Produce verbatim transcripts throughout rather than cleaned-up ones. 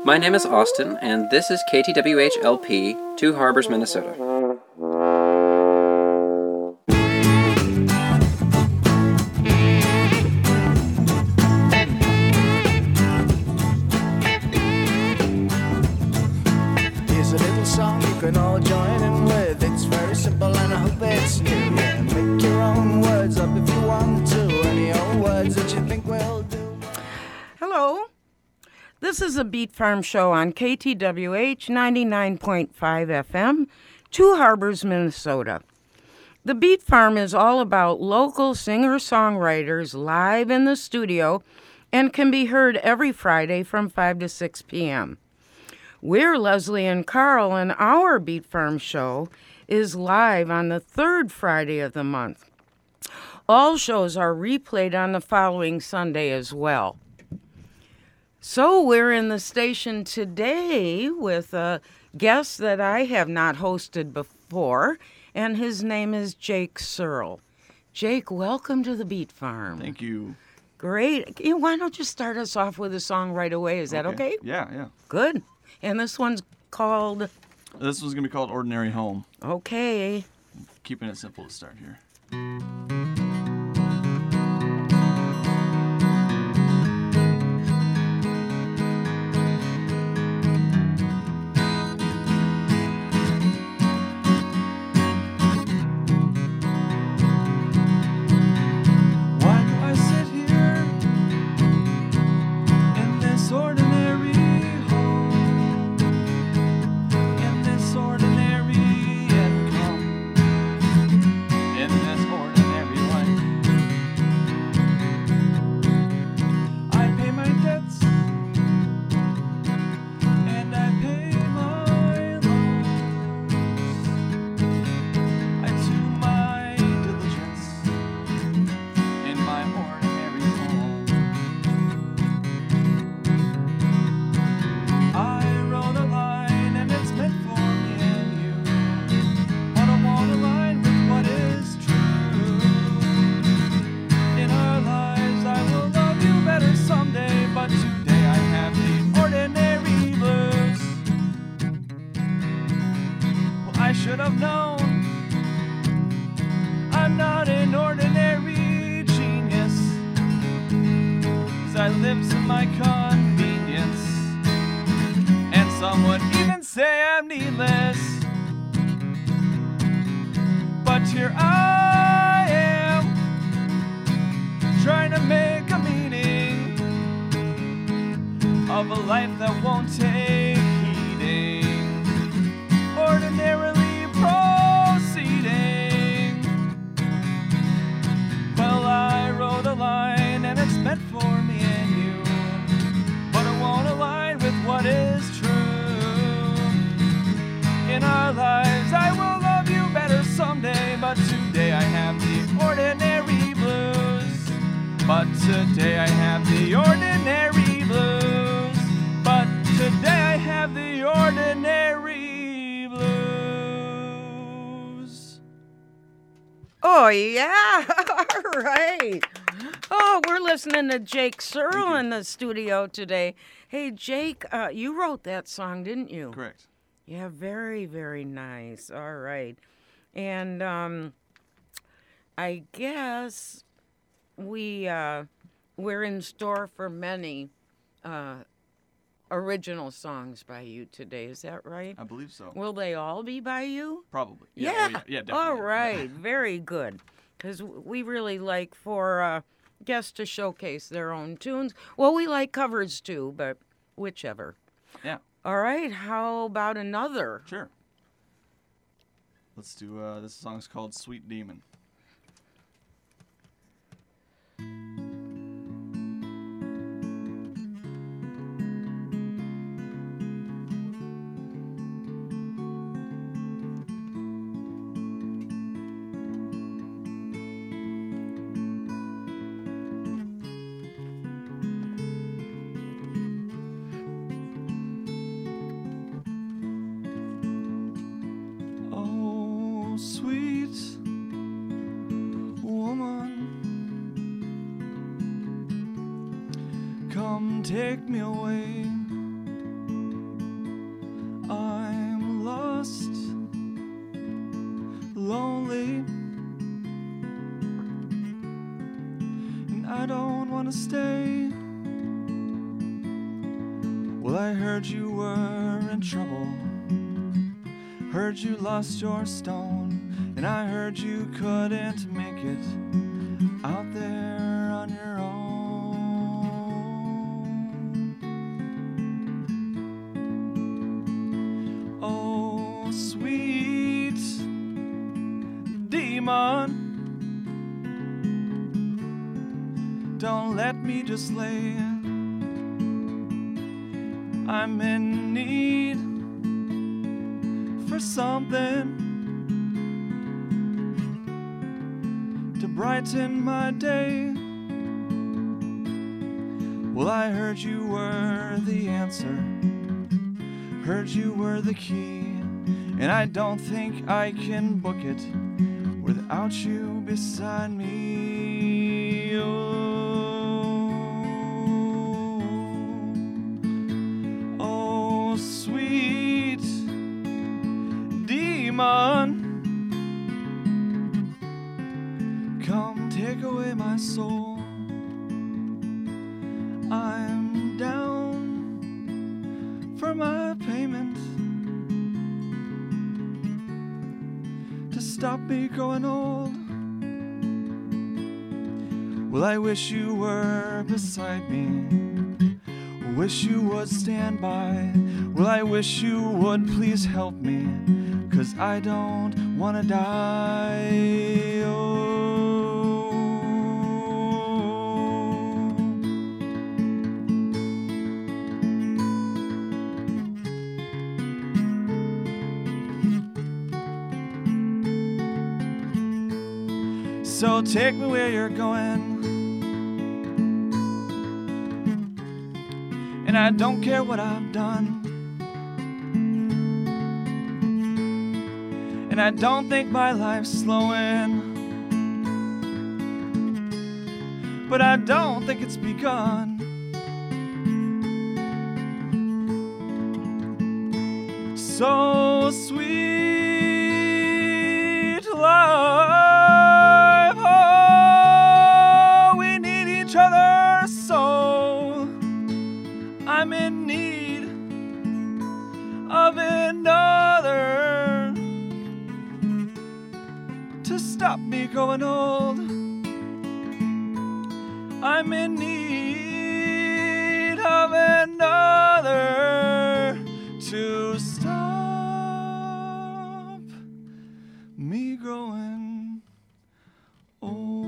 My name is Austin, and this is K T W H L P, Two Harbors, Minnesota. Here's a little song you can all join in with. It's very simple and I hope it's new. Yeah, make your own words up if you want to. Any old words that you think will do. Hello. This is a Beat Farm show on K T W H ninety-nine point five F M, Two Harbors, Minnesota. The Beat Farm is all about local singer-songwriters live in the studio and can be heard every Friday from five to six p.m. We're Leslie and Carl, and our Beat Farm show is live on the third Friday of the month. All shows are replayed on the following Sunday as well. So we're in the station today with a guest that I have not hosted before, and his name is Jake Searle. Jake, welcome to the Beat Farm. Thank you. Great. You- Why don't you start us off with a song right away? Is that okay? Yeah, yeah. Good. And this one's called, This one's going to be called Ordinary Home. okay. Keeping it simple to start here. Why do I sit here in this ordinary home, in this ordinary income, in this ordinary life? I pay my debts and I pay my loans. I do my diligence in my ordinary home. I wrote a line and it's meant for me and you, but I want to line with what is true. In our lives I will love you better someday, but today I have the ordinary blues. Well, I should have known I'm not an ordinary genius, 'cause I live to my convenience, and some would even say I'm needless. But here I am, trying to make a meaning of a life that won't take heeding, ordinarily proceeding. Well, I wrote a line and it's meant for me and you, but it won't align with what is true. In our lives I will love you better someday, but today I have the ordinary blues. But today I have the ordinary blues. But today I have the ordinary blues. Oh, yeah. All right. Oh, we're listening to Jake Searle in the studio today. Hey, Jake, uh, you wrote that song, didn't you? Correct. Yeah, very, very nice. All right. And um, I guess we, uh, we're in store for many uh, original songs by you today. Is that right? I believe so. Will they all be by you? Probably. Yeah. oh, yeah, yeah, definitely. All right. Very good. Because we really like for uh, guests to showcase their own tunes. Well, we like covers too, but whichever. Yeah, All right. How about another? sure. Let's do, uh, this song's called Sweet Demon. Oh, sweet woman, come take me away Well, I heard you were in trouble. Heard you lost your stone. And I heard you couldn't make it out there on your own. Oh, sweet demon, don't let me just lay. I'm in need for something to brighten my day. Well, I heard you were the answer, heard you were the key, and I don't think I can book it without you beside me. Oh. Sweet demon, come take away my soul. I'm down for my payment to stop me growing old. Well, I wish you were beside me, wish you would stand by. Well, I wish you would please help me, 'cause I don't wanna die. Oh. So take me where you're going, and I don't care what I've done, and I don't think my life's slowing, but I don't think it's begun. So sweet life, oh, we need each other so. I'm in need of another to stop me growing old. I'm in need of another to stop me growing old.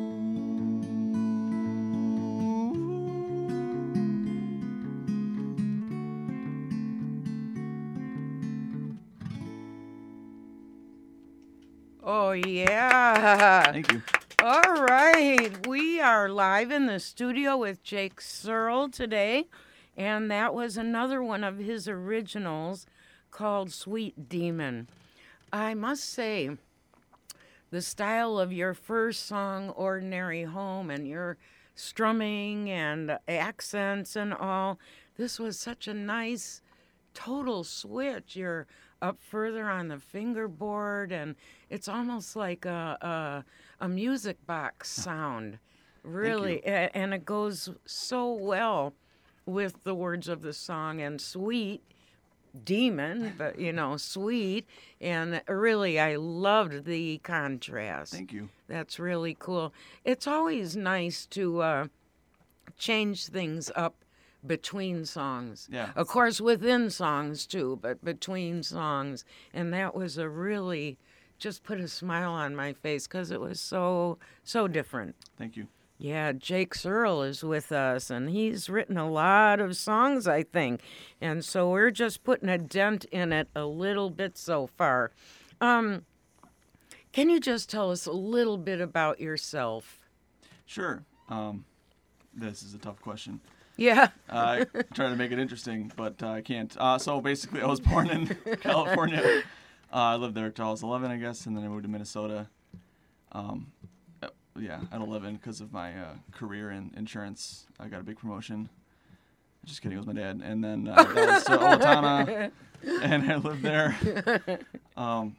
Oh, yeah. Thank you. All right. We are live in the studio with Jake Searle today, and that was another one of his originals called Sweet Demon. I must say, the style of your first song, Ordinary Home, and your strumming and accents and all, this was such a nice total switch. You're up further on the fingerboard, and it's almost like a a, a music box sound, really. A- and it goes so well with the words of the song. And sweet demon, but you know, sweet, and really, I loved the contrast. Thank you. That's really cool. It's always nice to uh, change things up between songs. Yeah. Of course, within songs too, but between songs. And that was a really, just put a smile on my face because it was so, so different. Thank you. Yeah, Jake Searle is with us, and he's written a lot of songs, I think. And so we're just putting a dent in it a little bit so far. Um, can you just tell us a little bit about yourself? Sure. Um, this is a tough question. Yeah. Uh, I try to make it interesting, but uh, I can't. Uh, so basically, I was born in California. Uh, I lived there until I was eleven, I guess, and then I moved to Minnesota. Um, uh, yeah, at eleven, because of my uh, career in insurance, I got a big promotion. Just kidding, it was my dad. And then uh, that was to Owatonna, and I lived there. Um,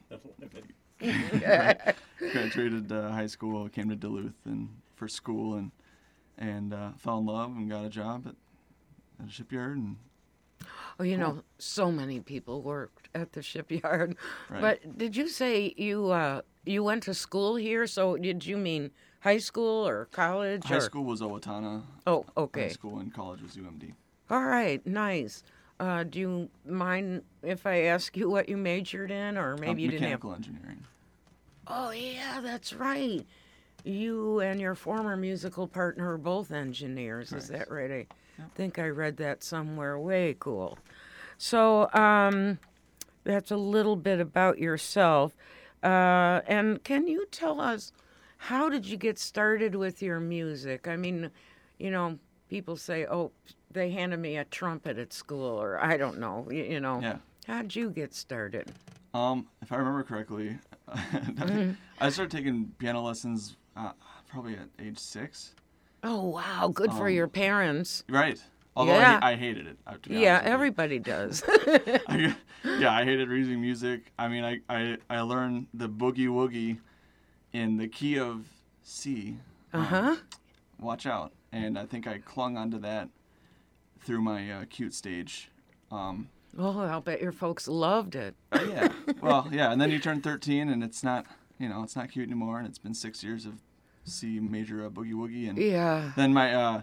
graduated uh, high school, came to Duluth and for school, and and uh, fell in love and got a job at, at a shipyard. And Oh, you know, so many people worked at the shipyard. Right. But did you say you uh, you went to school here? So did you mean high school or college? High or... school was Owatonna. Oh, High okay. school and college was U M D. All right, nice. Uh, do you mind if I ask you what you majored in, or maybe Um, you didn't have? mechanical engineering. Oh yeah, that's right. You and your former musical partner are both engineers. Is that right? I think I read that somewhere. Way cool. So um, that's a little bit about yourself. Uh, and can you tell us, how did you get started with your music? I mean, you know, people say, oh, they handed me a trumpet at school, or I don't know, you, you know. Yeah. How did you get started? Um, if I remember correctly, Mm-hmm. I started taking piano lessons uh, probably at age six. Oh, wow, good for Um, your parents. Right. Although Yeah. I, I hated it. uh, to be Yeah, honest with you. everybody does. I, yeah, I hated reading music. I mean, I, I, I learned the boogie woogie in the key of C. um, Uh-huh. Watch out. And I think I clung onto that through my uh, cute stage. Um, Oh, I'll bet your folks loved it. oh, yeah. Well, yeah. And then you turn thirteen, and it's not, you know, it's not cute anymore. And it's been six years of C major uh, boogie woogie. And Yeah. then my uh,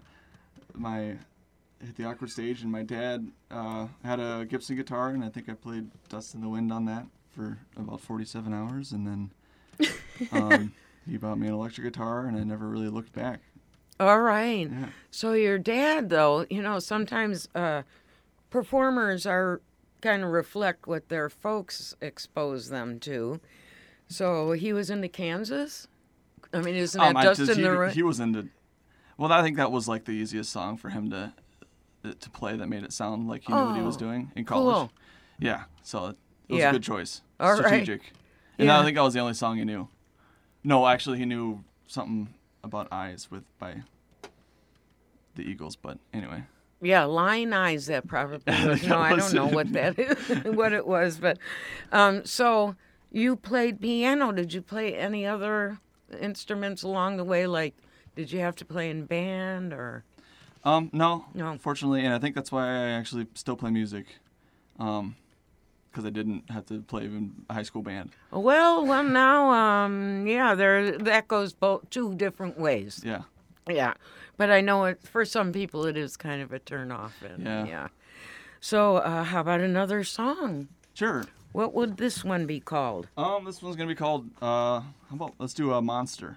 my hit the awkward stage, and my dad uh, had a Gibson guitar, and I think I played Dust in the Wind on that for about forty-seven hours, and then um, he bought me an electric guitar, and I never really looked back. All right. Yeah. So your dad, though, you know, sometimes uh, performers are kind of reflect what their folks expose them to. So he was into Kansas? I mean, isn't that Um, I just just- in the he, right? he was into. Well, I think that was like the easiest song for him to to play that made it sound like he knew what he was Oh, doing in college. cool. Yeah, so it was Yeah. a good choice. All right. Strategic. And Yeah. I think that was the only song he knew. No, actually, he knew something about Eyes with by the Eagles, but anyway. Yeah, Lion Eyes, that probably was. That No, I was don't know it. what that is, what it was. But um, so you played piano. Did you play any other instruments along the way? Like, did you have to play in band or? Um, no, No. fortunately, and I think that's why I actually still play music, um, because I didn't have to play in a high school band. Well, well, now, um, yeah, there that goes both two different ways. Yeah. Yeah, but I know it for some people it is kind of a turn off. And, Yeah. yeah. So, uh, how about another song? Sure. What would this one be called? Um, this one's gonna be called. Uh, how about let's do a monster.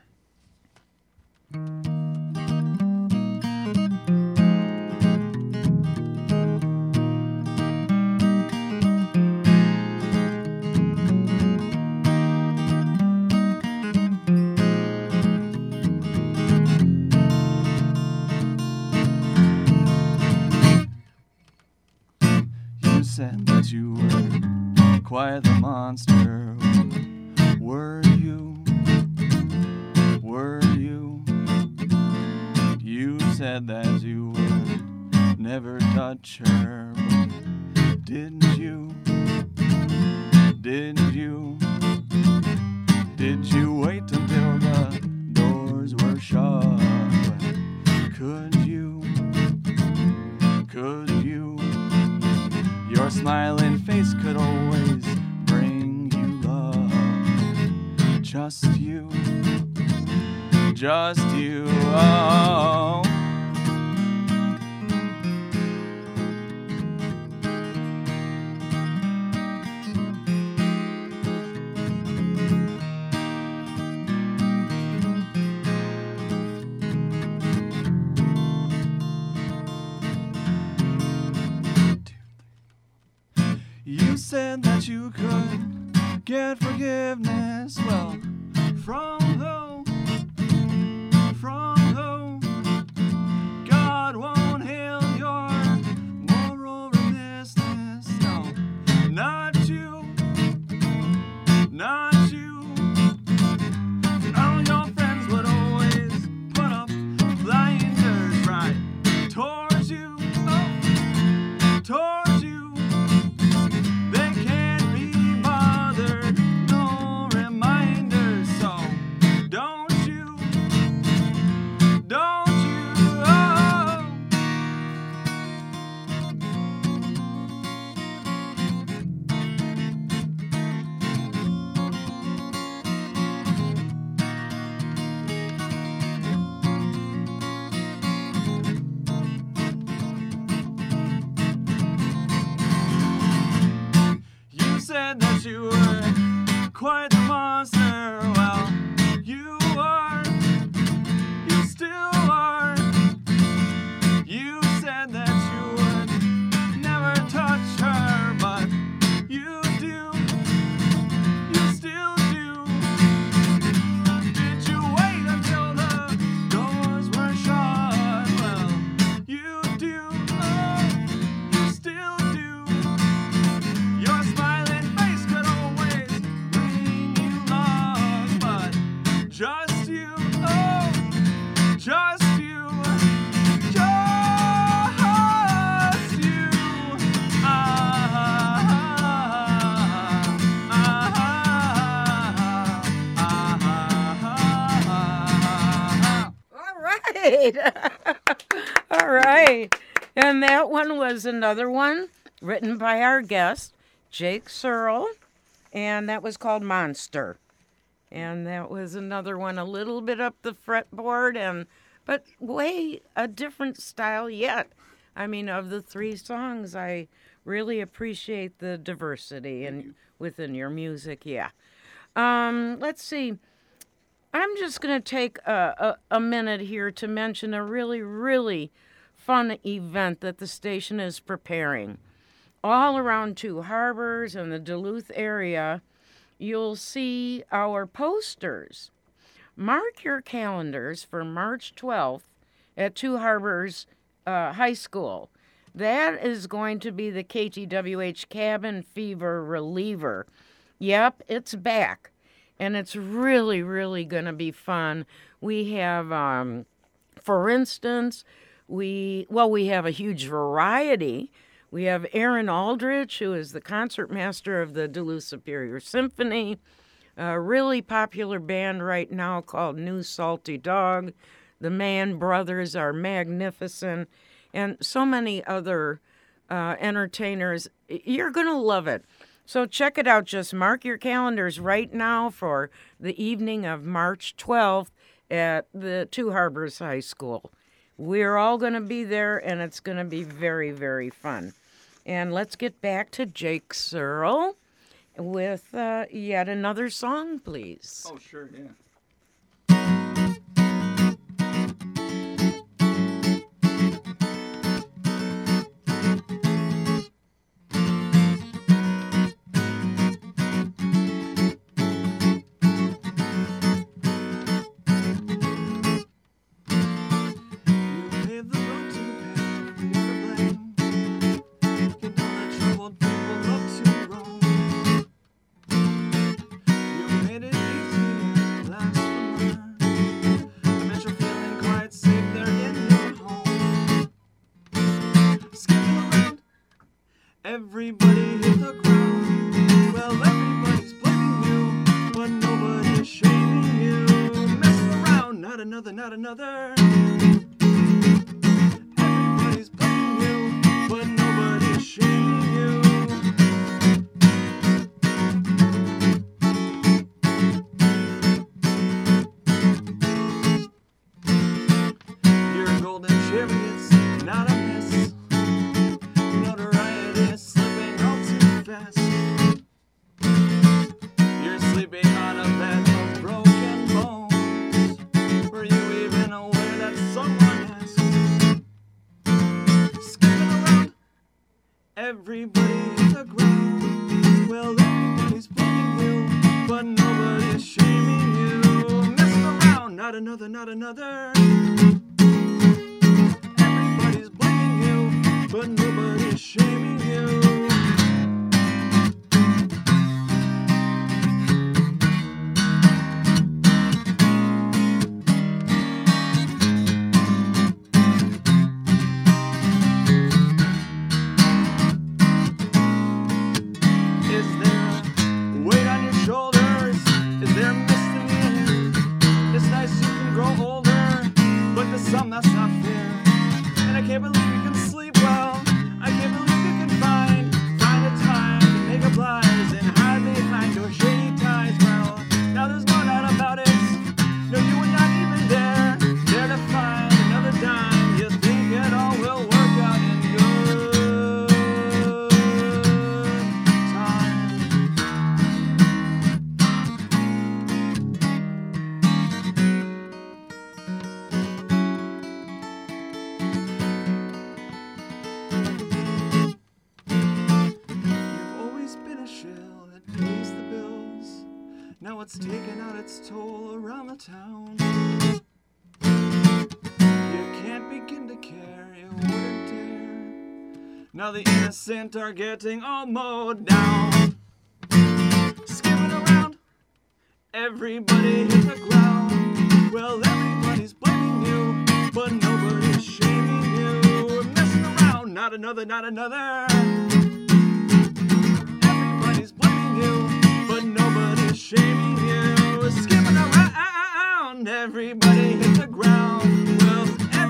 You said that you were quite the monster. Were you? Were you? You said that you would never touch her. Didn't you? Didn't you? Did you wait until the doors were shut? Could you? Could you? Your smiling face could always bring you love. Just you. Just you. Oh. You said that you could get forgiveness. Well, from who? From who? God won't heal your moral remissness. No, not you. Not you. All your friends would always put up blinders right towards you. Oh, towards you. They can't be bothered, no reminders, so right. All right. And that one was another one written by our guest, Jake Searle, and that was called Monster. And that was another one a little bit up the fretboard, and but way a different style yet. I mean, of the three songs, I really appreciate the diversity and within your music, yeah. Um, let's see. I'm just going to take a, a, a minute here to mention a really, really fun event that the station is preparing. All around Two Harbors and the Duluth area, you'll see our posters. Mark your calendars for March twelfth at Two Harbors uh, High School. That is going to be the K T W H Cabin Fever Reliever. Yep, it's back. And it's really, really going to be fun. We have, um, for instance, we, well, we have a huge variety. We have Aaron Aldrich, who is the concertmaster of the Duluth Superior Symphony, a really popular band right now called New Salty Dog. The Mann Brothers are magnificent, and so many other uh, entertainers. You're going to love it. So check it out. Just mark your calendars right now for the evening of March twelfth at the Two Harbors High School. We're all going to be there, and it's going to be very, very fun. And let's get back to Jake Searle with uh, yet another song, please. Oh, sure, yeah. Everybody hit the ground. Well, everybody's blaming you, but nobody's shaming you. Messing around, not another, not another. Everybody's blaming you, but nobody's shaming you. Your golden chariot's not a mess. Notoriety is slipping all too fast. You're sleeping on a bed of broken bones. Were you even aware that someone asked? Skipping around, everybody hit the ground. Well, everybody's blaming you, but nobody's shaming you. Messing around, not another, not another. Everybody's blaming you, but nobody's shaming you. Is there a weight on your shoulders? Is there a mist in the air? It's nice you can grow older, but to some that's not fair. And I can't believe you can sleep well. I can't believe you can find find a time to make up lies and hide behind your shady ties. Well, now there's no doubt about it. No, you were not even there, there to find another dime. You think it all will work out in good time. You've always been a shell that pays the bills. Now it's taken out its toll around the town. You can't begin to care, you wouldn't dare. Now the innocent are getting all mowed down. Skipping around, everybody hit the ground. Well, everybody's blaming you, but nobody's shaming you. Messing around, not another, not another. Everybody's blaming you, but nobody's shaming you. Skipping around, everybody hit the ground. Well,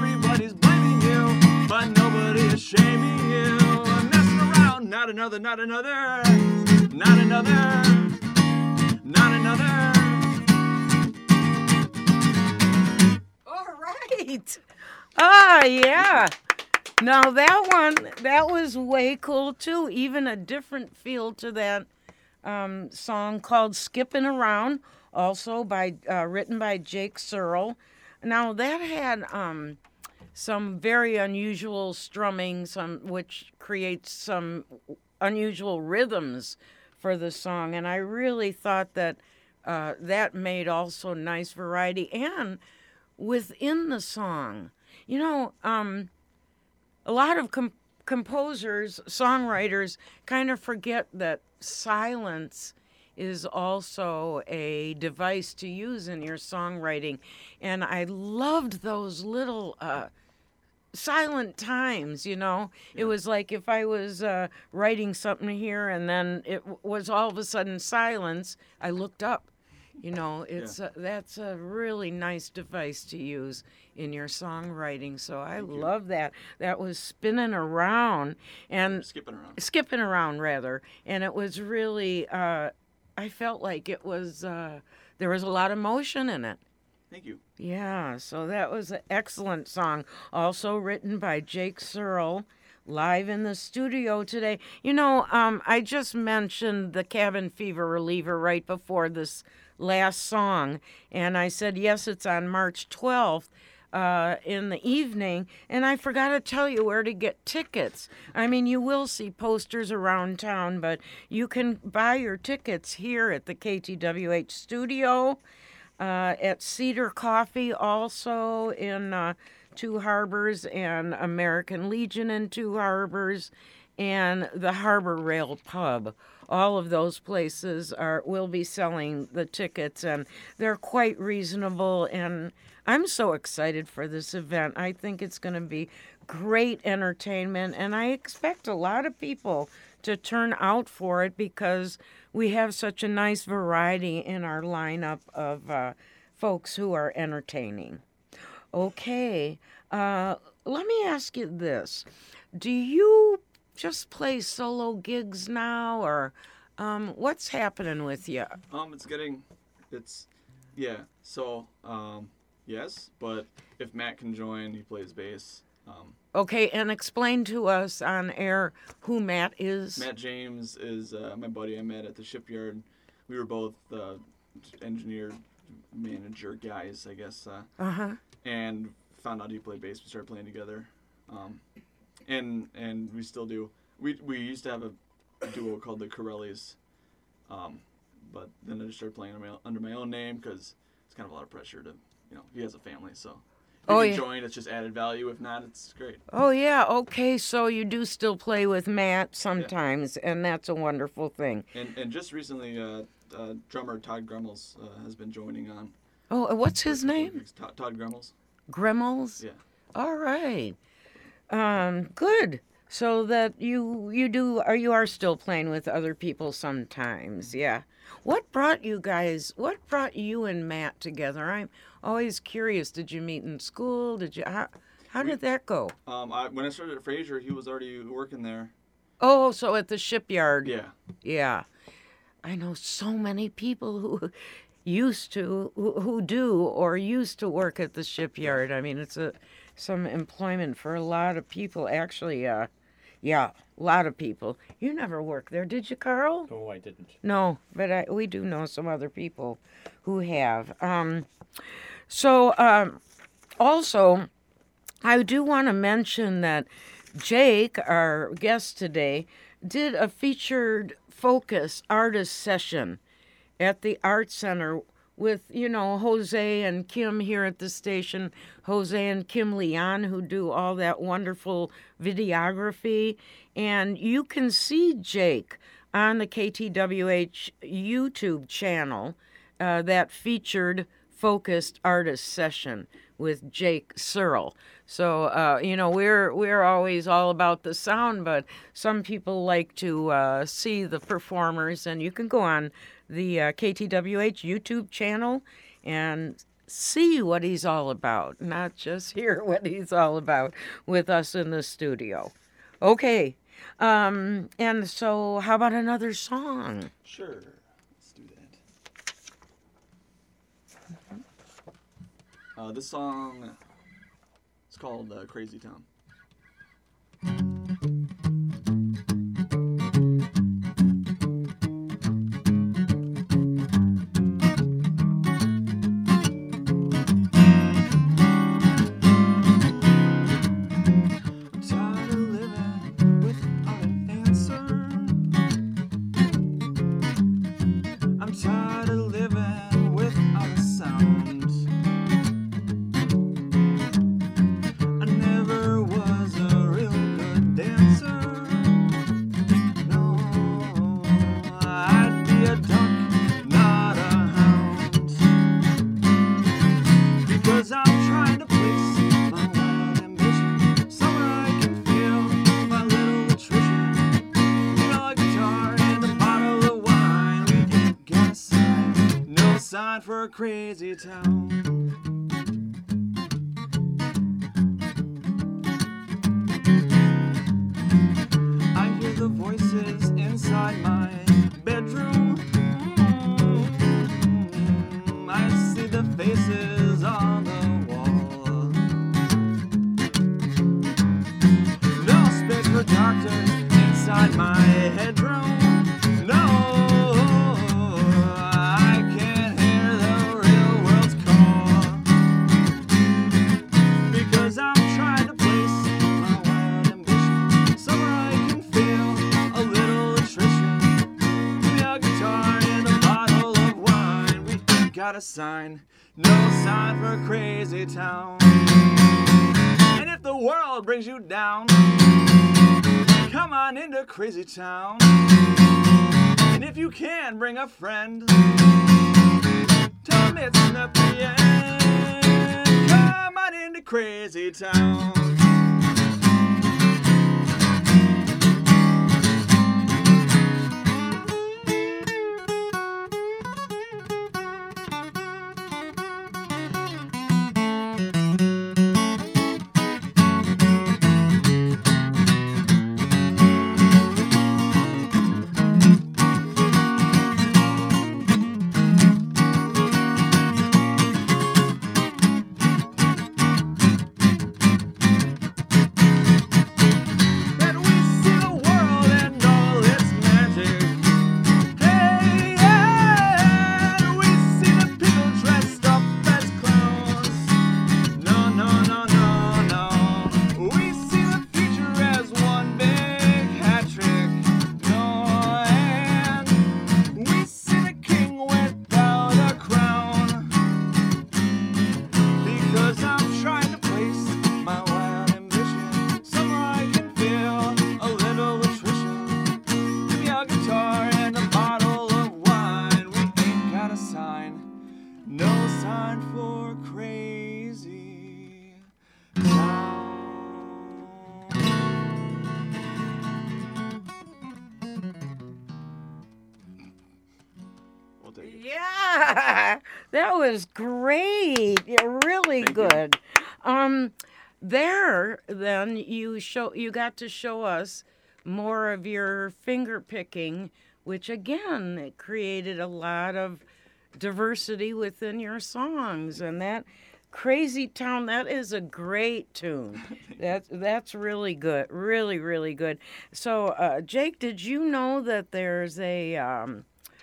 not another, not another, not another, not another. All right. Ah, yeah. Now that one, that was way cool too. Even a different feel to that um, song called "Skipping Around," also by uh, written by Jake Searle. Now that had um, some very unusual strumming, some which creates some unusual rhythms for the song, and I really thought that uh, that made also nice variety. And within the song, you know, um, a lot of com- composers, songwriters kind of forget that silence is also a device to use in your songwriting. And I loved those little uh, silent times, you know. Yeah. It was like if I was uh, writing something here and then it w- was all of a sudden silence, I looked up. You know, it's yeah. a, that's a really nice device to use in your songwriting. So I Thank love you. that. That was spinning around and skipping around, skipping around rather, and it was really. Uh, I felt like it was. Uh, there was a lot of motion in it. Thank you. Yeah, so that was an excellent song. Also written by Jake Searle. Live in the studio today. You know, um, I just mentioned the cabin fever reliever right before this last song, and I said, yes, it's on March twelfth uh, in the evening, and I forgot to tell you where to get tickets. I mean, you will see posters around town, but you can buy your tickets here at the K T W H studio, uh, at Cedar Coffee, also in uh, Two Harbors, and American Legion in Two Harbors, and the Harbor Rail Pub. All of those places are will be selling the tickets, and they're quite reasonable, and I'm so excited for this event. I think it's going to be great entertainment, and I expect a lot of people to turn out for it because we have such a nice variety in our lineup of uh, folks who are entertaining. Okay, uh, let me ask you this. Do you just play solo gigs now, or um, what's happening with you? Um, it's getting, it's, yeah, so, um, yes, but if Matt can join, he plays bass. Um, okay, and explain to us on air who Matt is. Matt James is uh, my buddy I met at the shipyard. We were both uh, engineer, manager guys, I guess. Uh, uh-huh. And found out he played bass. We started playing together. Um, and and we still do. We we used to have a duo called the Corellis, um, but then I just started playing under my, under my own name because it's kind of a lot of pressure to, you know, he has a family, so if oh, you can yeah. join, it's just added value. If not, it's great. Oh, yeah, okay, so you do still play with Matt sometimes, yeah. and that's a wonderful thing. And and just recently, uh, uh, drummer Todd Gremmels uh, has been joining on. Oh, what's his name? Todd, Todd Gremmels. Gremmels? Yeah. All right. Um, good. So that you you do are you are still playing with other people sometimes, yeah. What brought you guys? What brought you and Matt together? I'm always curious. Did you meet in school? Did you? How, how we, did that go? Um, I, when I started at Fraser, he was already working there. Oh, so at the shipyard. Yeah. Yeah. I know so many people who used to who, who do or used to work at the shipyard. I mean, it's a some employment for a lot of people. Actually, uh, yeah, a lot of people. You never worked there, did you, Carl? No, I didn't. No, but I, we do know some other people who have. Um, so, um, also, I do want to mention that Jake, our guest today, did a featured focus artist session at the Art Center with, you know, Jose and Kim here at the station, Jose and Kim Leon, who do all that wonderful videography. And you can see Jake on the K T W H YouTube channel, uh, that featured focused artist session with Jake Searle. So, uh, you know, we're we're always all about the sound, but some people like to uh, see the performers, and you can go on the uh, K T W H YouTube channel and see what he's all about, not just hear what he's all about with us in the studio. Okay, Um, and so, how about another song? Sure. Let's do that. Uh, this song is called uh, Crazy Town. For a crazy town. I hear the voices inside my bedroom. I see the faces on the wall. No space for doctors inside my headroom. No. Got a sign, no sign for a crazy town. And if the world brings you down, come on into Crazy Town. And if you can, bring a friend. Tell them it's not the end. Come on into Crazy Town. Yeah, that was great. Yeah, really Thank you. good. Um, there, then you show you got to show us more of your finger picking, which again it created a lot of diversity within your songs, and that Crazy Town, that is a great tune. That's that's really good, really really good. So, uh, Jake, did you know that there's a um,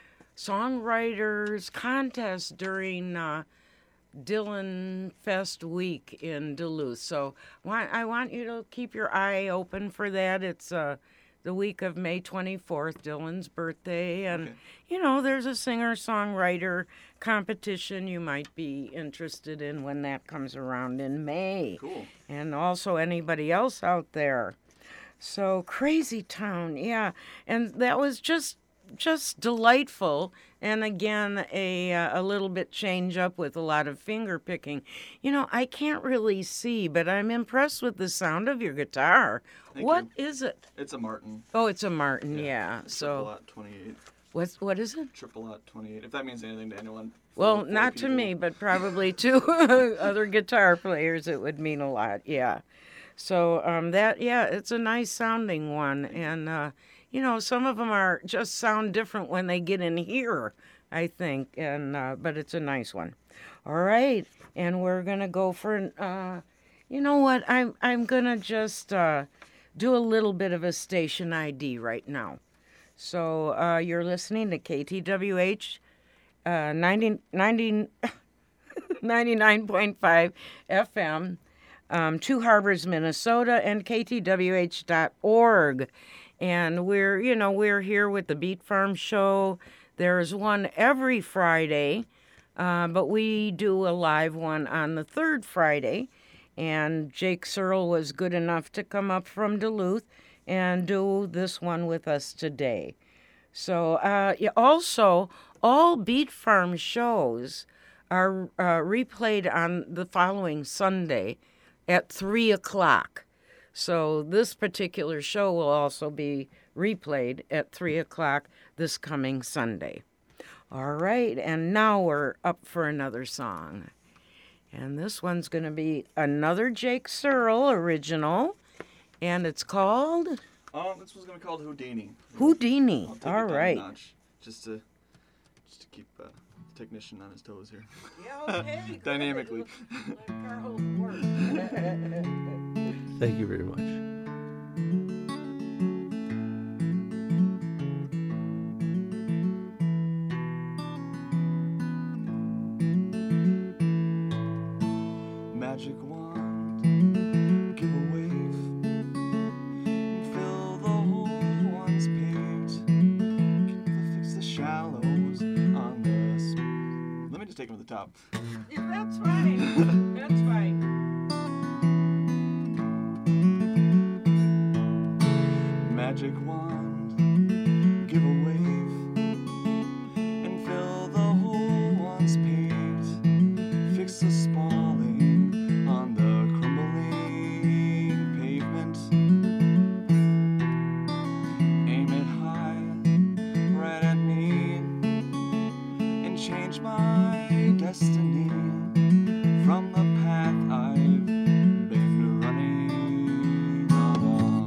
songwriters contest during uh, Dylan Fest week in Duluth? So, want, I want you to keep your eye open for that. It's uh, the week of May twenty-fourth, Dylan's birthday, and Okay. you know, there's a singer-songwriter competition you might be interested in when that comes around in May. Cool. And also anybody else out there. So Crazy Town, yeah. And that was just just delightful. And again, a uh, a little bit change up with a lot of finger picking. You know, I can't really see, but I'm impressed with the sound of your guitar. Thank What you. is it? It's a Martin. Oh, it's a Martin, yeah. Triple So Lot twenty-eight. what's what is it? Triple Lot twenty-eight. If that means anything to anyone. Well, four- four not to people. me, but probably to other guitar players, it would mean a lot. Yeah. So um, that, yeah, it's a nice sounding one. And, uh, you know, some of them are just sound different when they get in here, I think. And uh, but it's a nice one. All right. And we're going to go for, uh, you know what, I'm, I'm going to just uh, do a little bit of a station I D right now. So uh, you're listening to K T W H uh, ninety, ninety, ninety-nine point five F M, um, Two Harbors, Minnesota, and K T W H dot org. And we're, you know, we're here with the Beat Farm Show. There's one every Friday, uh, but we do a live one on the third Friday. And Jake Searle was good enough to come up from Duluth and do this one with us today. So uh, yeah, also, all Beat Farm shows are uh, replayed on the following Sunday at three o'clock. So this particular show will also be replayed at three o'clock this coming Sunday. All right, and now we're up for another song. And this one's going to be another Jake Searle original, and it's called Um, this was gonna be called Houdini. Houdini. I'll take All it down right. a notch, just to just to keep uh, the technician on his toes here. Yeah, okay. Dynamically. Thank you very much. Magic wand, give a wave, and fill the whole one's paved. Can fix the shallows on the smooth. Let me just take him to the top. That's right. That's right. Magic wand, give a wave, and fill the whole one's paved. Fix the spalling on the crumbling pavement. Aim it high, right at me, and change my destiny from the path I've been running along.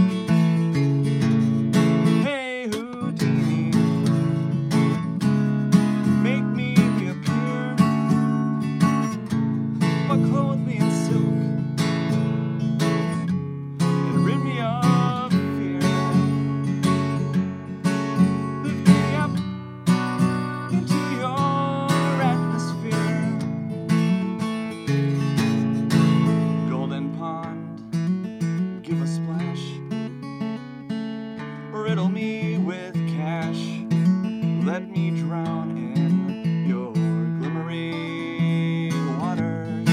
Hey Houdini, make me reappear, but clothe me in silk and rid me of fear. Lift me up into your atmosphere. Golden pond, give a splash, riddle me with cash. Let me drown in your glimmering waters.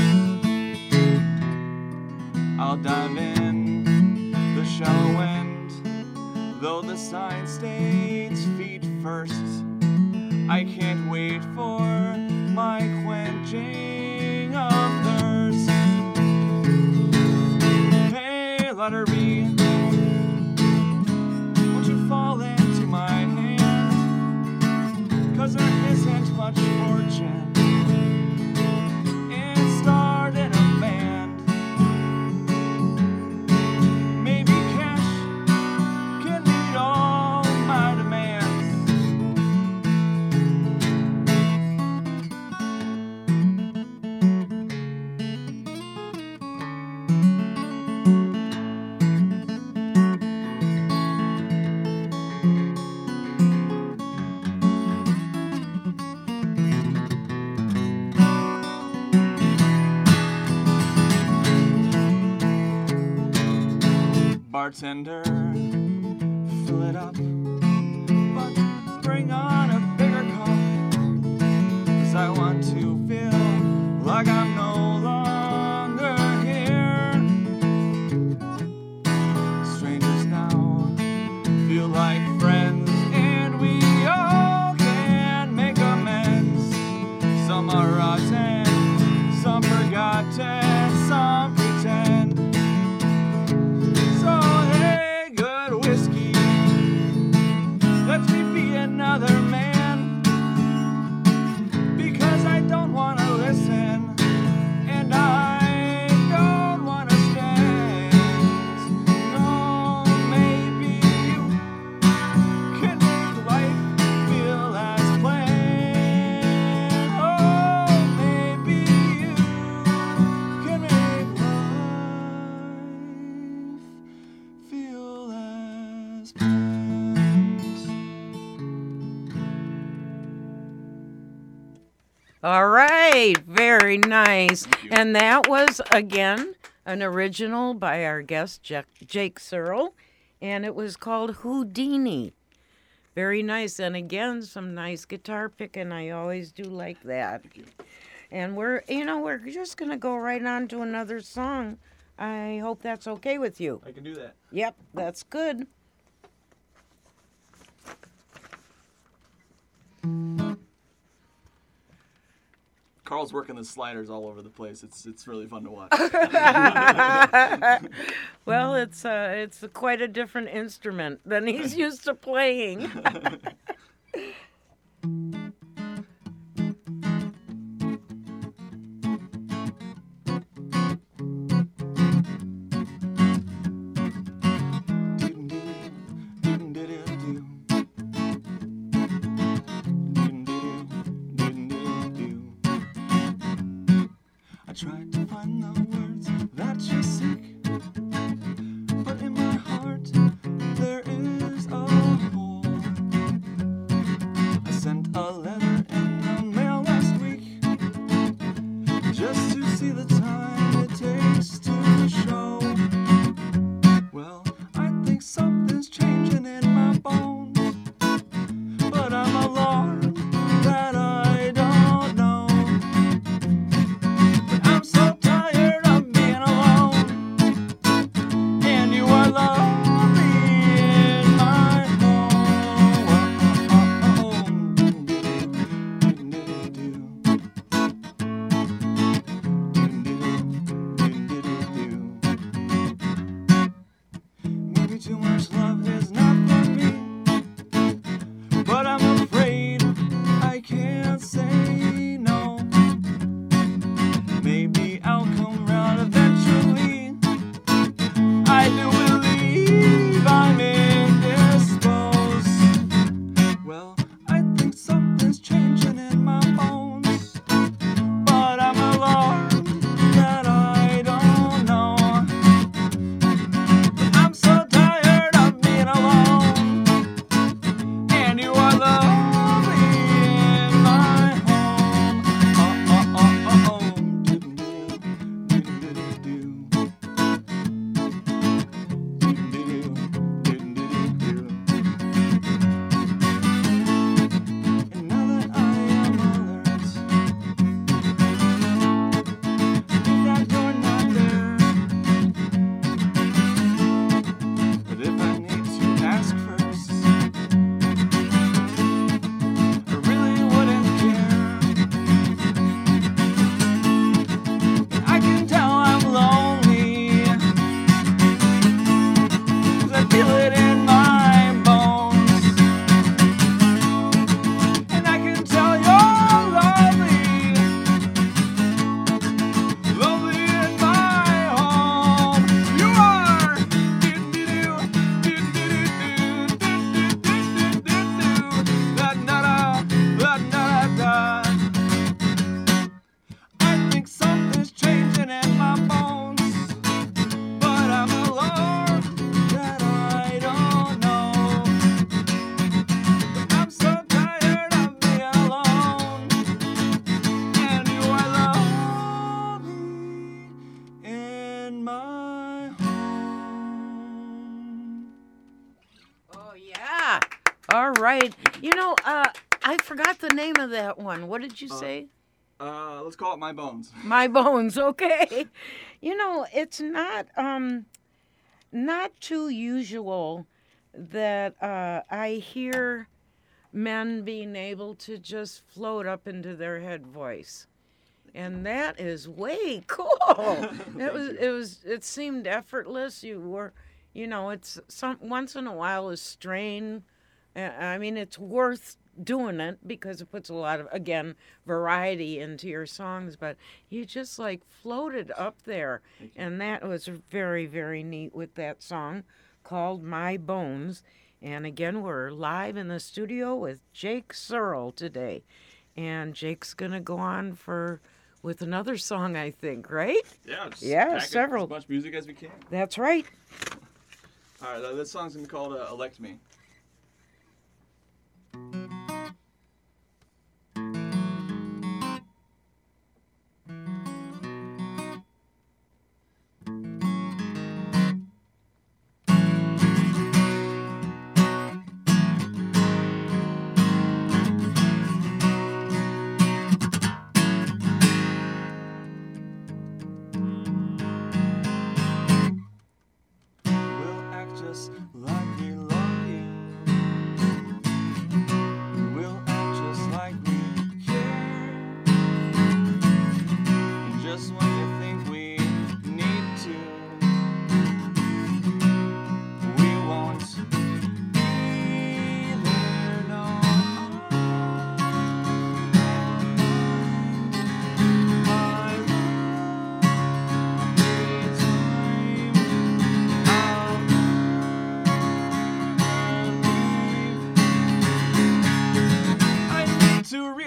I'll dive in the shallow end, though the sign states feet first. I can't wait for my quenching of thirst. Hey, letter B, won't you fall into my hand? 'Cause there isn't much fortune in starting a band. Maybe cash can meet all my demands. Bartender, fill it up, but bring on a bigger cup. 'Cause I want to feel like I'm no longer here. Strangers now feel like friends, and we all can make amends. Some are rotten, some forgotten, some pretend. So hey, good whiskey, All right, very nice. And that was, again, an original by our guest, Ja- Jake Searle, and it was called Houdini. Very nice. And again, some nice guitar picking. I always do like that. And we're, you know, we're just going to go right on to another song. I hope that's okay with you. I can do that. Yep, that's good. Carl's working the sliders all over the place. It's it's really fun to watch. Well, it's uh, it's quite a different instrument than he's used to playing. I tried to find the words that you seek, but in my heart there is a hole. I sent a letter in the mail last week just to see the time it takes to show. Well, I think something's changing in my bones, but I'm alarmed that I don't know. I'm so tired of being alone, and you are lonely in my home. Maybe too much love is not for me, but I'm afraid I can't say no. Maybe I'll come round eventually. I do believe I'm indisposed. Well, I think something's changing in my bones, but I'm alarmed that I don't know. But I'm so tired of being alone, and you are lonely in my home. Oh, oh, oh, oh, oh. And now that I am alert, I think that you're not there. But if I need to ask first, I really wouldn't care. I can tell I'm lonely, 'cause I feel it in my bones. And I can tell you're lonely, lonely in my home. You are. Da-da-da-da-da-da-da. I think something's changing in my bones, but I'm alarmed that I don't know. But I'm so tired of being alone, and you are lonely in my home. Oh, yeah. All right. You know, uh, I forgot the name of that one. What did you say? Uh, let's call it My Bones. My Bones, okay. You know, it's not um not too usual that uh, I hear men being able to just float up into their head voice. And that is way cool. It was it was it seemed effortless. You were, you know, it's some once in a while a strain. Uh, I mean, it's worth doing it because it puts a lot of, again, variety into your songs, but you just like floated up there. And that was very, very neat with that song called My Bones. And again, we're live in the studio with Jake Searle today. And Jake's going to go on for with another song, I think, right? Yeah, just Yeah, pack several. as much music as we can. That's right. All right, uh, this song's gonna be called uh, "Elect Me."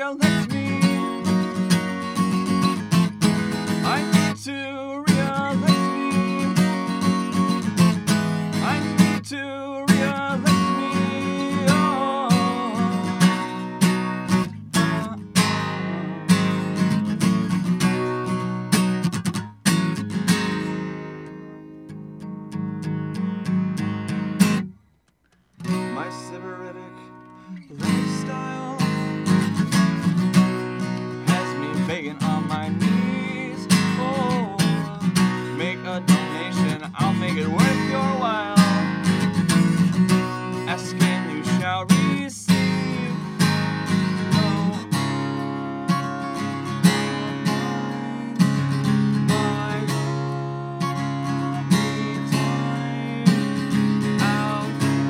re-elect me. I need to re-elect me. I need to re-elect me. Oh. My sybaritic lifestyle has me begging on my knees. Oh, make a donation, I'll make it worth your while. Ask and you shall receive. Oh, my time out.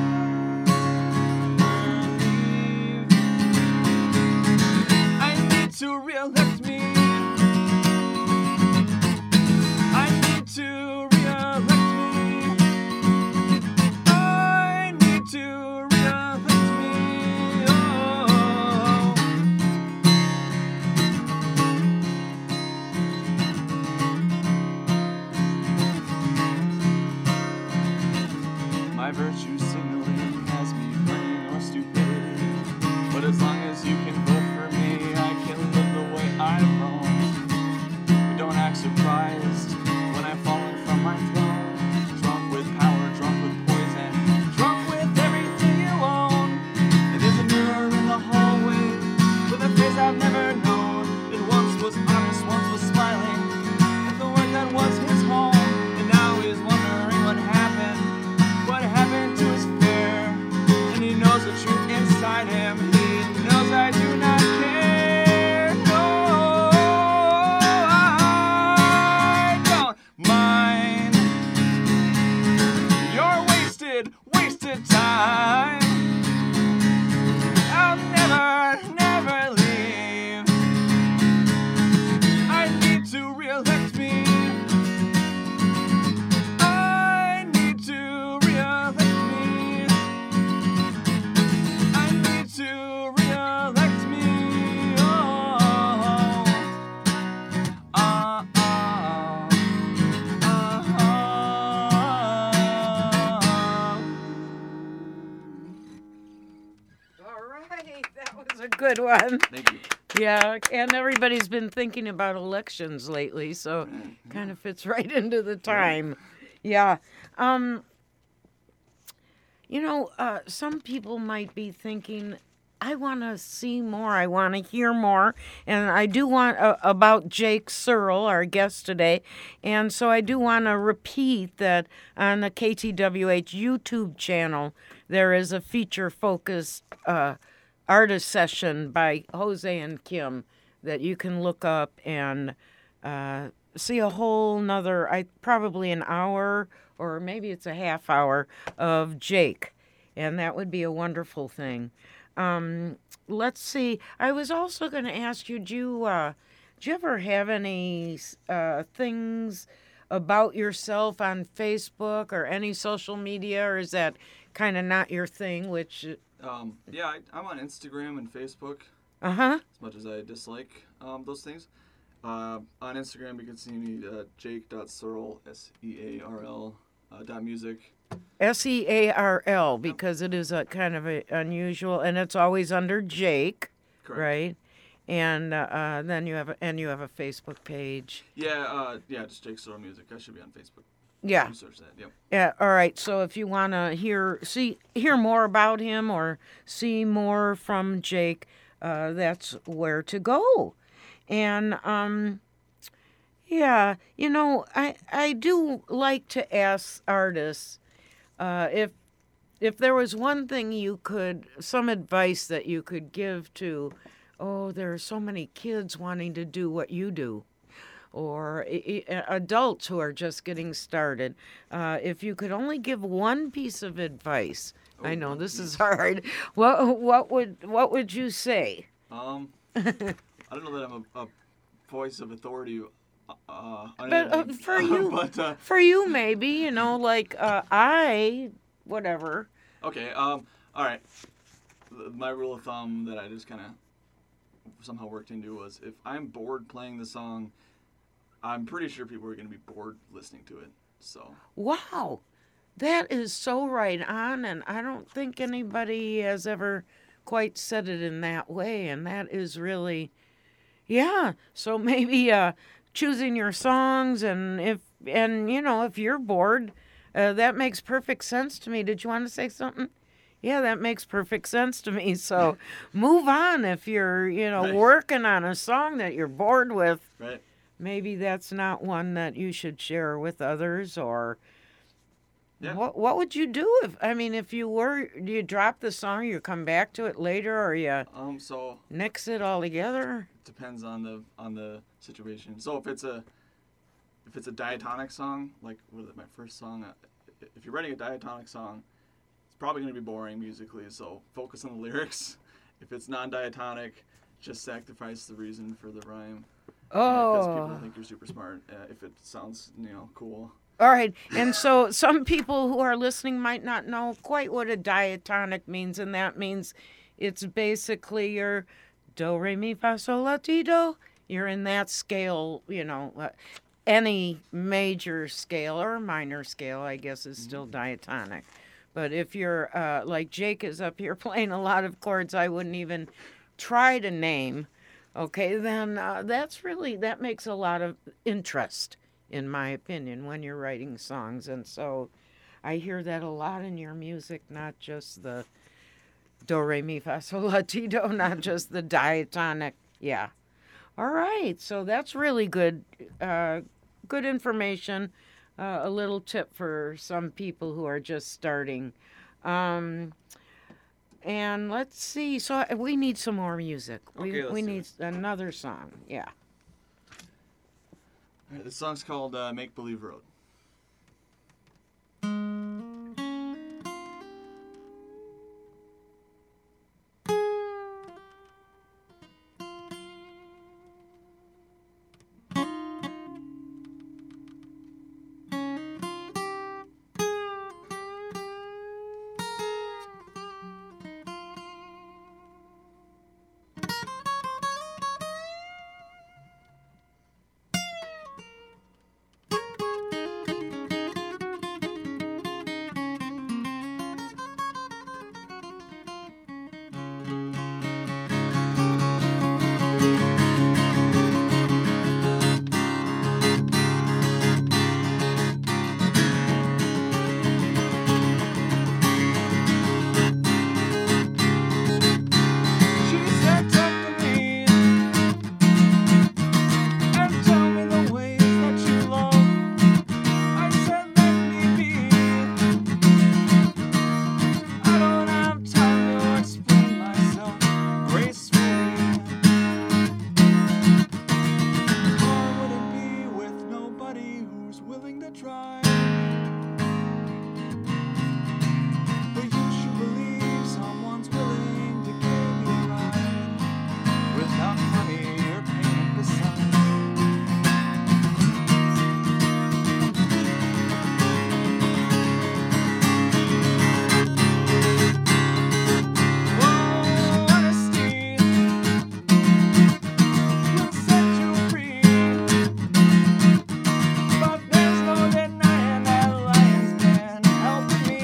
I need to re-elect me. I need to re-elect me. I need to re-elect me. Oh. My virtue signaling has me burning your stupidity. But as long as you can vote for me, I can live the way I've grown. But don't act surprised when I've fallen from my throne. Drunk with power, drunk with poison, drunk with everything you own. And there's a mirror in the hallway with a face I've never known. That once was honest, once was smiling at the work that was his home. And now he's wondering what happened, what happened to his fear. And he knows the truth inside him. He knows I do not care. No, I don't mind your wasted, wasted time. I'll never, never leave. I need to re-elect me. I need to re-elect me. I need to re-elect me. Oh, uh, uh, All right, that was a good one. Thank you. Yeah, and everybody's been thinking about elections lately, so kind of fits right into the time. Yeah. Um, you know, uh, some people might be thinking, I want to see more, I want to hear more, and I do want uh, about Jake Searle, our guest today, and so I do want to repeat that on the K T W H YouTube channel, there is a feature-focused uh, artist session by Jose and Kim that you can look up and uh, see a whole nother, I probably an hour or maybe it's a half hour of Jake, and that would be a wonderful thing. Um, let's see. I was also going to ask you, do you, uh, do you ever have any uh, things about yourself on Facebook or any social media, or is that kind of not your thing, which... Um, yeah, I, I'm on Instagram and Facebook, Uh-huh. as much as I dislike um, those things. Uh, on Instagram, you can see me uh, jake.searle, S E A R L, uh, dot music. S E A R L, because it is a kind of a unusual, and it's always under Jake, Correct. right? And uh, uh, then you have a, and you have a Facebook page. Yeah, uh, yeah, just Jake Searle Music. I should be on Facebook. Yeah. You search that, yep. Yeah. All right. So if you want to hear see hear more about him or see more from Jake, uh, that's where to go. And um, yeah, you know, I I do like to ask artists uh, if if there was one thing you could, some advice that you could give to, oh, there are so many kids wanting to do what you do, or I- I- adults who are just getting started. Uh, if you could only give one piece of advice, I Oh, know one this is piece. hard. What what would what would you say? Um, I don't know that I'm a, a voice of authority uh, on But uh, anything, for you, but, uh, for you maybe, you know, like uh, I, whatever. okay, um, all right. Th- My rule of thumb that I just kind of somehow worked into was if I'm bored playing the song, I'm pretty sure people are going to be bored listening to it. So Wow. That is so right on, and I don't think anybody has ever quite said it in that way, and that is really, yeah. So maybe uh, choosing your songs, and if and you know if you're bored, uh, that makes perfect sense to me. Did you want to say something? Yeah, that makes perfect sense to me. So move on if you're you know Right. working on a song that you're bored with. right. Maybe that's not one that you should share with others, or. Yeah. What what would you do if I mean if you were do you drop the song, you come back to it later, or you Um. So nix it all together? it depends on the on the situation. So if it's a if it's a diatonic song, like was it my first song? Uh, if you're writing a diatonic song, it's probably going to be boring musically. So focus on the lyrics. If it's non-diatonic, just sacrifice the reason for the rhyme. Because people Oh, think you're super smart. Uh, if it sounds you know cool. all right. And so some people who are listening might not know quite what a diatonic means, and that means it's basically your do re mi fa sol la ti do. You're in that scale, you know. Uh, any major scale or minor scale, I guess, is still diatonic. But if you're uh, like Jake is up here playing a lot of chords I wouldn't even try to name, okay, then uh, that's really, that makes a lot of interest, in my opinion, when you're writing songs. And so I hear that a lot in your music, not just the do, re, mi, fa, sol, la, ti, do, not just the diatonic. Yeah. All right. So that's really good, uh, good information. Uh, a little tip for some people who are just starting. Um, and let's see. So uh, we need some more music. We, Okay, let's we do need another song. Yeah. All right, this song's called uh, "Make Believe Road." She said, "Talk to me and tell me the ways that you love." I said, "Let me be. I don't have time to explain myself gracefully. Or would it be with nobody who's willing to try? But you should believe someone's willing to give you a ride without money or payment besides." Oh, honesty will set you free, but there's no denying that lion's been helping me.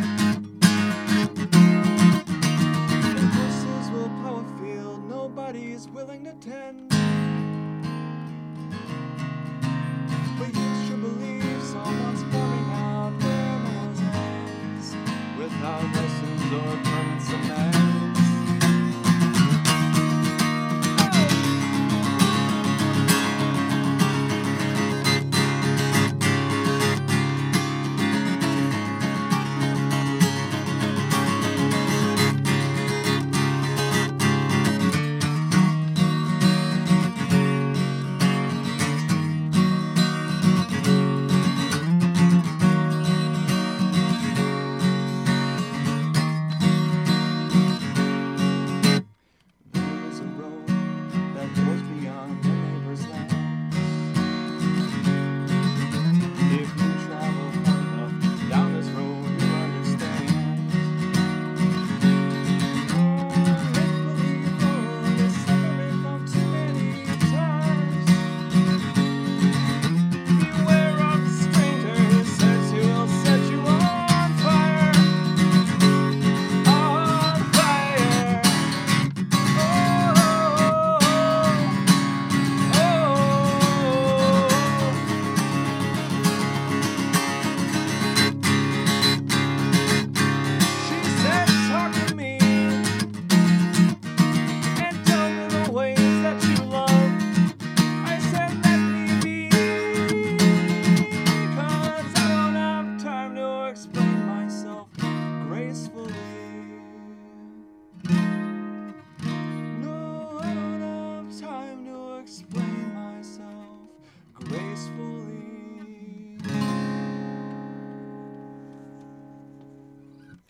Impulses will plow a field nobody's willing to tend. But you should believe someone's forming out where nose ends without lessons or permanent cements.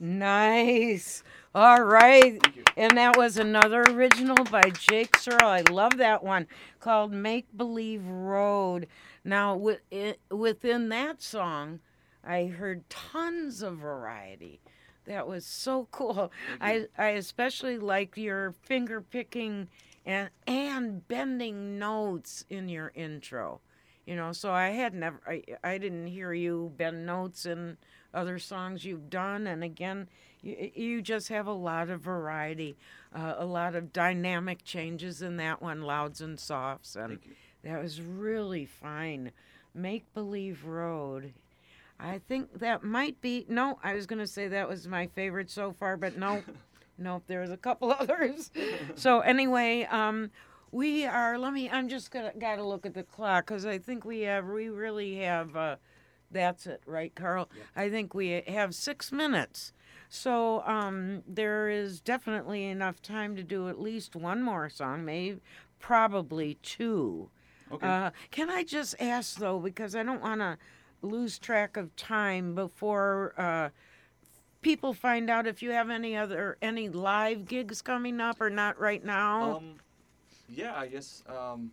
Nice. All right. And that was another original by Jake Searle. I love that one, called Make Believe Road. Now, wi- within that song, I heard tons of variety. That was so cool. I, I especially like your finger picking and and bending notes in your intro. You know, so I had never, I, I didn't hear you bend notes in other songs you've done. And again, you, you just have a lot of variety, uh, a lot of dynamic changes in that one, louds and softs. And that was really fine. Make Believe Road. I think that might be, no, I was going to say that was my favorite so far, but no, no, there's a couple others. So anyway, um, we are, let me, I'm just going to, got to look at the clock because I think we have, we really have, uh, that's it, right, Carl? Yep. I think we have six minutes. So um, there is definitely enough time to do at least one more song, maybe, probably two. Okay. Uh, can I just ask, though, because I don't want to lose track of time before uh, people find out if you have any other, any live gigs coming up or not right now? Um, yeah, I guess, um,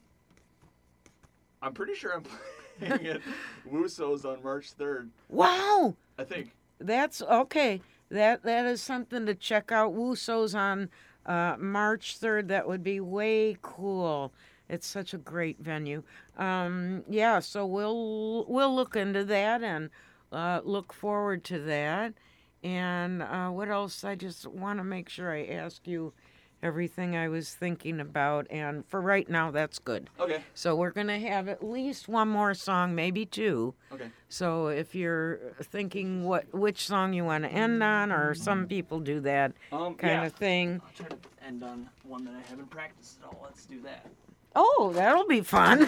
I'm pretty sure I'm playing at Wooso's on March third. Wow! I think. That's, okay. That That is something to check out. Wooso's on uh, March third. That would be way cool. It's such a great venue. Um, yeah, so we'll we'll look into that and uh, look forward to that. And uh, what else? I just want to make sure I ask you everything I was thinking about. And for right now, that's good. Okay. So we're going to have at least one more song, maybe two. Okay. So if you're thinking what which song you want to end on, or some people do that Um, kind yeah. of thing. I'll try to end on one that I haven't practiced at all. Let's do that. Oh, that'll be fun.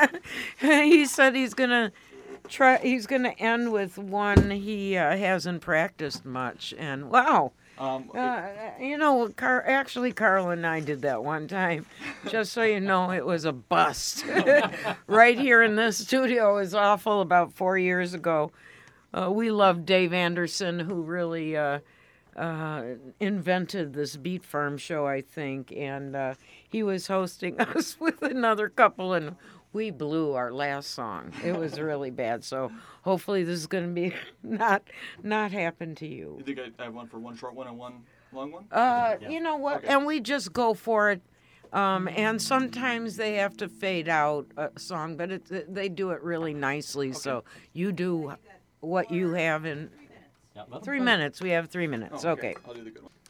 He said he's gonna try. He's gonna end with one he uh, hasn't practiced much, and wow. Um, Uh, you know, Car- actually, Carl and I did that one time. Just so you know, it was a bust. Right here in this studio. It was awful about four years ago. Uh, we love Dave Anderson, who really uh, uh, invented this Beat Farm show, I think. And uh, he was hosting us with another couple, and we blew our last song. It was really bad. So hopefully this is going to be not not happen to you. you think I, I have one for one short one and one long one? Uh, you know what? Okay. And we just go for it. Um, and sometimes they have to fade out a song, but it, they do it really nicely. So you do what you have in Yeah, let them three play. minutes. We have three minutes. Oh, Okay. I'll do the good one.